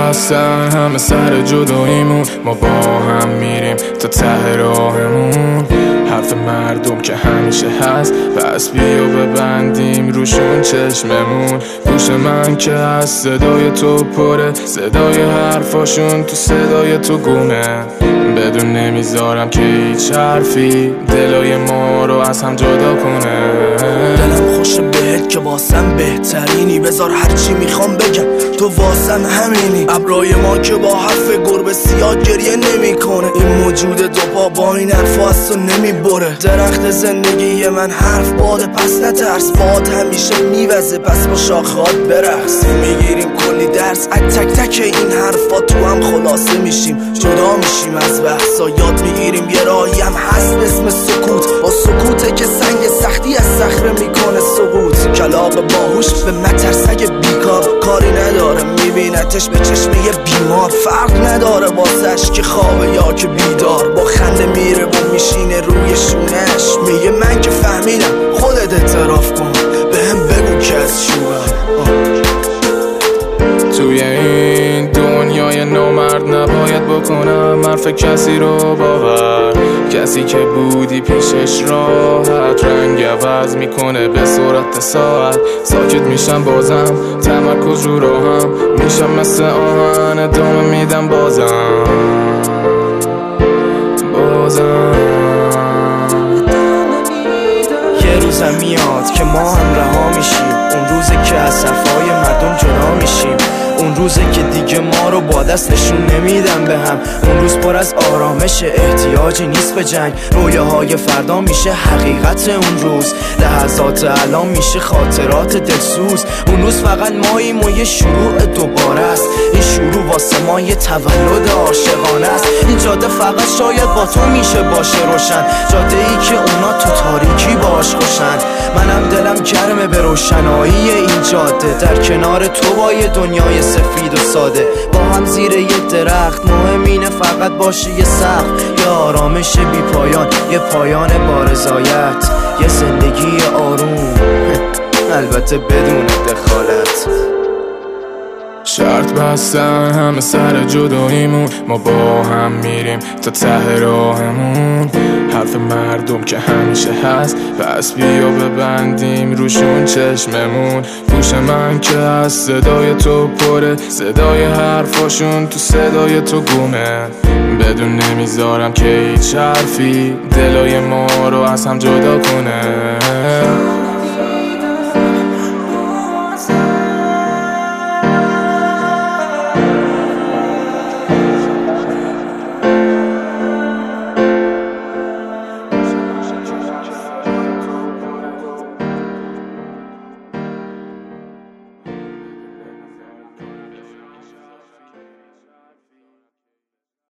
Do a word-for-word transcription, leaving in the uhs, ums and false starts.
بستن همه سر جداییمون، ما با هم میریم تا ته راهمون. حرف مردم که همیشه هست، پس بیا ببندیم روشون چشممون. گوش من که از صدای تو پره، صدای حرفاشون تو صدای تو گونه. بدون نمیذارم که هیچ حرفی دلای ما رو از هم جدا کنه. دلم خوشه بهت که واسم بهترینی، بذار هرچی میخوام بگم تو واسم همینی. ابرای ما که با حرف گربه سیاه گریه نمی کنه، این موجود دو پا با این حرفا از تو نمیبره. درخت زندگی من حرف باده، پس نترس، باد همیشه میوزه، پس با شاخهات برقص. میگیریم کلی درس از تک تک این حرفا، تو هم خلاصه میشیم، جدا میشیم از بحثا. یاد میگیریم یه راهی هم هست اسم سکوت، با سکوته که سنگ سختی از صخره میکنه سقوط. کلاغ باهوش به مترسگ بیکار کاری نداره، میبینتش به چشم یه بیمار. فرق نداره واسش که خوابه یا که بیدار، با خنده میره و میشینه روی شونش. میگه من که فهمیدم، خودت اعتراف کن، بهم بگو که از شوام. توی این دنیای نامرد نباید بکنم حرف کسی رو باور. کسی که بودی پیشش راحت رنگ عوض میکنه به سرعت ساعت. ساکت میشم بازم، تمرکز رو راهم، میشم مثل آهن ادامه میدم بازم بازم. یه روزم میاد که ما هم رها میشیم، اون روزه که از حرفای مردم جدا میشیم. اون روزه که دیگه ما رو با دست نشون نمیدن به هم. اون روز پر از آرامش، احتیاجی نیست به جنگ. رویاهای فردا میشه حقیقت اون روز، لحظات الان میشه خاطرات دلسوز. اون روز فقط ماییم و یه شروع دوباره است. این شروع واسه ما یه تولد عاشقانه است. این جاده فقط شاید با تو میشه باشه روشن، جاده ای که اونا تو تاریکی باش خوشن. منم دلم گرمه به روشنایی این جاده، در کنار تو با یه دنیای سفید و ساده. با هم زیر یه درخت، مهم اینه فقط باشه یه سقف، یه آرامش بی پایان، یه پایان با رضایت، یه زندگی آروم البته بدون دخالت. شرط بستن همه سر جداییمون، ما با هم میریم تا ته راهمون. حرف مردم که همیشه هست، پس بیا ببندیم روشون چشممون. گوش من که از صدای تو پره، صدای حرفاشون تو صدای تو گونه. بدون نمیذارم که هیچ حرفی دلای ما رو از هم جدا کنه.